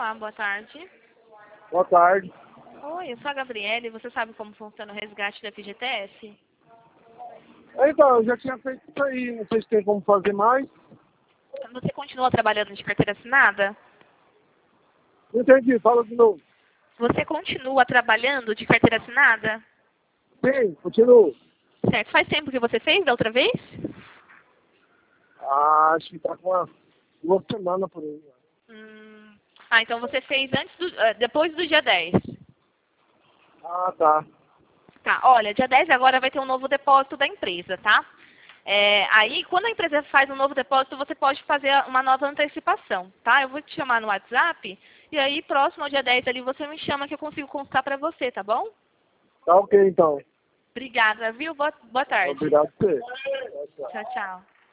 Olá, boa tarde. Boa tarde. Oi, eu sou a Gabriele. Você sabe como funciona o resgate da FGTS? Então, eu já tinha feito isso aí, não sei se tem como fazer mais. Você continua trabalhando de carteira assinada? Não entendi, fala de novo. Você continua trabalhando de carteira assinada? Sim, continuo. Certo. Faz tempo que você fez da outra vez? Acho que tá com umas 2 semanas por aí. Então você fez depois do dia 10. Ah, tá. Tá, olha, dia 10 agora vai ter um novo depósito da empresa, tá? Aí, quando a empresa faz um novo depósito, você pode fazer uma nova antecipação, tá? Eu vou te chamar no WhatsApp, e aí, próximo ao dia 10 ali, você me chama que eu consigo consultar pra você, tá bom? Tá ok, então. Obrigada, viu? Boa tarde. Obrigado por você. Tchau, tchau.